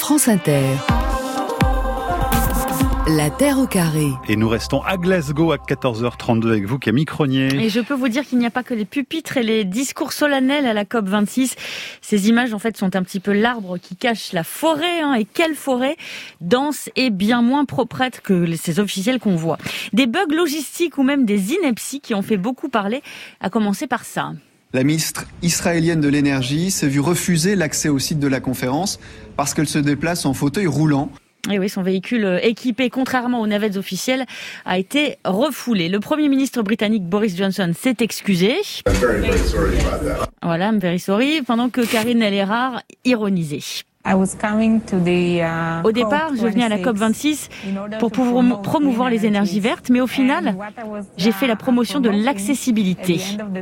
France Inter. La Terre au carré. Et nous restons à Glasgow à 14h32 avec vous, Camille Cronier. Et je peux vous dire qu'il n'y a pas que les pupitres et les discours solennels à la COP26. Ces images, en fait, sont un petit peu l'arbre qui cache la forêt. Et quelle forêt dense et bien moins proprette que ces officiels qu'on voit. Des bugs logistiques ou même des inepties qui ont fait beaucoup parler, à commencer par ça. La ministre israélienne de l'énergie s'est vue refuser l'accès au site de la conférence parce qu'elle se déplace en fauteuil roulant. Et oui, son véhicule équipé, contrairement aux navettes officielles, a été refoulé. Le Premier ministre britannique Boris Johnson s'est excusé. Voilà, I'm very sorry. Pendant que Karine El-Errar ironisait. Au départ, je venais à la COP26 pour pouvoir promouvoir les énergies vertes, mais au final, j'ai fait la promotion de l'accessibilité.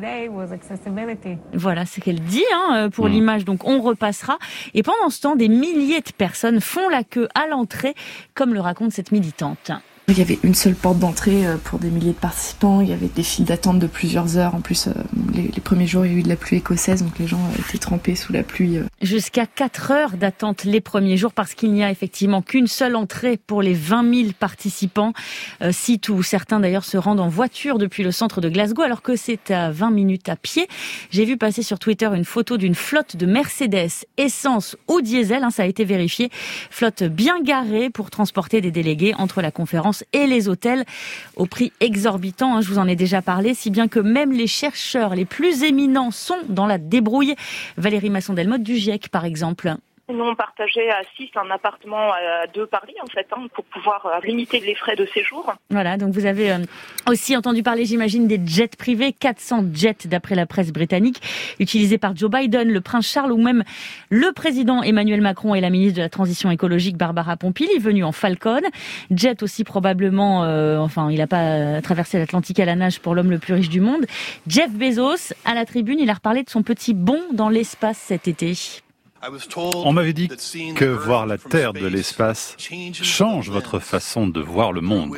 Voilà ce qu'elle dit pour l'image, donc on repassera. Et pendant ce temps, des milliers de personnes font la queue à l'entrée, comme le raconte cette militante. Il y avait une seule porte d'entrée pour des milliers de participants. Il y avait des files d'attente de plusieurs heures. En plus, les premiers jours, il y a eu de la pluie écossaise, donc les gens étaient trempés sous la pluie. Jusqu'à 4 heures d'attente les premiers jours, parce qu'il n'y a effectivement qu'une seule entrée pour les 20 000 participants. Site où certains d'ailleurs se rendent en voiture depuis le centre de Glasgow, alors que c'est à 20 minutes à pied. J'ai vu passer sur Twitter une photo d'une flotte de Mercedes, essence ou diesel, ça a été vérifié. Flotte bien garée pour transporter des délégués entre la conférence et les hôtels au prix exorbitant, je vous en ai déjà parlé, si bien que même les chercheurs les plus éminents sont dans la débrouille. Valérie Masson-Delmotte du GIEC par exemple. Nous, on partageait à 6 un appartement à 2 par lit, pour pouvoir limiter les frais de séjour. Voilà, donc vous avez aussi entendu parler, j'imagine, des jets privés, 400 jets d'après la presse britannique, utilisés par Joe Biden, le prince Charles ou même le président Emmanuel Macron et la ministre de la Transition écologique Barbara Pompili, venue en Falcon. Jet aussi probablement, il n'a pas traversé l'Atlantique à la nage pour l'homme le plus riche du monde. Jeff Bezos, à la tribune, il a reparlé de son petit bond dans l'espace cet été. On m'avait dit que voir la Terre de l'espace change votre façon de voir le monde.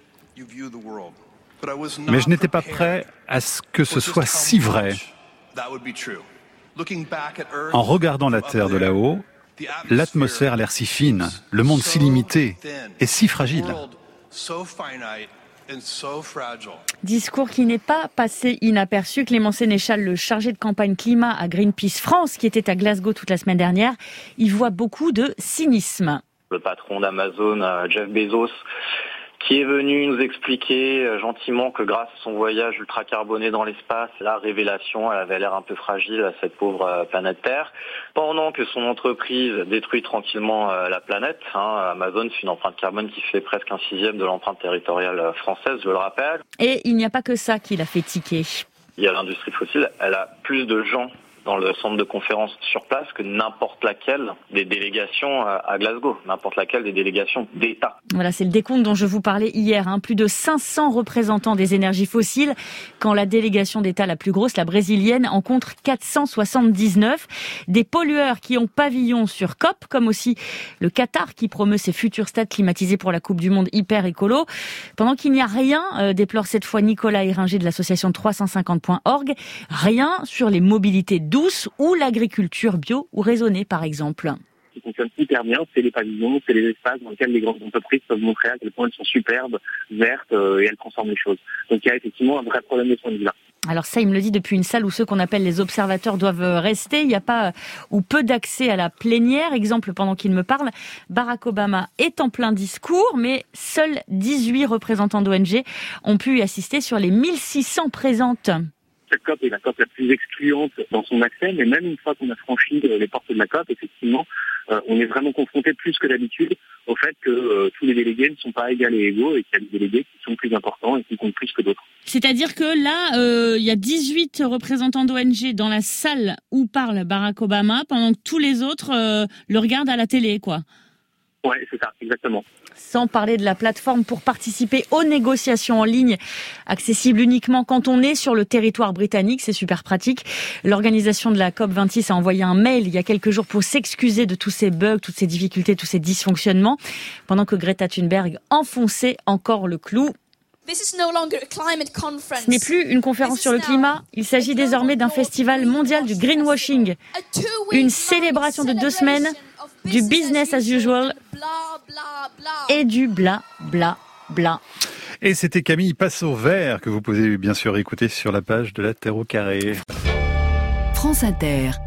Mais je n'étais pas prêt à ce que ce soit si vrai. En regardant la Terre de là-haut, l'atmosphère a l'air si fine, le monde si limité et si fragile. Discours qui n'est pas passé inaperçu. Clément Sénéchal, le chargé de campagne climat à Greenpeace France, qui était à Glasgow toute la semaine dernière, il voit beaucoup de cynisme. Le patron d'Amazon, Jeff Bezos, qui est venu nous expliquer gentiment que grâce à son voyage ultra carboné dans l'espace, la révélation, elle avait l'air un peu fragile à cette pauvre planète Terre. Pendant que son entreprise détruit tranquillement la planète, Amazon, c'est une empreinte carbone qui fait presque 1/6 de l'empreinte territoriale française, je le rappelle. Et il n'y a pas que ça qui l'a fait tiquer. Il y a l'industrie fossile, elle a plus de gens dans le centre de conférence sur place que n'importe laquelle des délégations à Glasgow, n'importe laquelle des délégations d'État. Voilà, c'est le décompte dont je vous parlais hier. Plus de 500 représentants des énergies fossiles, quand la délégation d'État la plus grosse, la brésilienne, en compte 479. Des pollueurs qui ont pavillon sur COP, comme aussi le Qatar qui promeut ses futurs stades climatisés pour la Coupe du Monde hyper écolo. Pendant qu'il n'y a rien, déplore cette fois Nicolas Éringer de l'association 350.org, rien sur les mobilités douces ou l'agriculture bio ou raisonnée, par exemple. Ce qui fonctionne hyper bien, c'est les pavillons, c'est les espaces dans lesquels les grandes entreprises peuvent montrer à quel point elles sont superbes, vertes et elles transforment les choses. Donc il y a effectivement un vrai problème de ce point de vue-là. Alors ça, il me le dit depuis une salle où ceux qu'on appelle les observateurs doivent rester. Il n'y a pas ou peu d'accès à la plénière. Exemple, pendant qu'il me parle, Barack Obama est en plein discours, mais seuls 18 représentants d'ONG ont pu y assister sur les 1600 présentes. Cette COP est la COP la plus excluante dans son accès, mais même une fois qu'on a franchi les portes de la COP, effectivement, on est vraiment confronté plus que d'habitude au fait que tous les délégués ne sont pas égaux et égaux et qu'il y a des délégués qui sont plus importants et qui comptent plus que d'autres. C'est-à-dire que là, il y a 18 représentants d'ONG dans la salle où parle Barack Obama, pendant que tous les autres le regardent à la télé, quoi. Ouais, c'est ça, exactement. Sans parler de la plateforme pour participer aux négociations en ligne, accessible uniquement quand on est sur le territoire britannique, c'est super pratique. L'organisation de la COP26 a envoyé un mail il y a quelques jours pour s'excuser de tous ces bugs, toutes ces difficultés, tous ces dysfonctionnements, pendant que Greta Thunberg enfonçait encore le clou. Ce n'est plus une conférence sur le climat, il s'agit désormais d'un festival mondial du greenwashing. Une célébration de 2 semaines du business as usual et du bla bla bla. Et c'était Camille Passot-Vert que vous pouvez bien sûr écouter sur la page de La Terre au Carré. France Inter.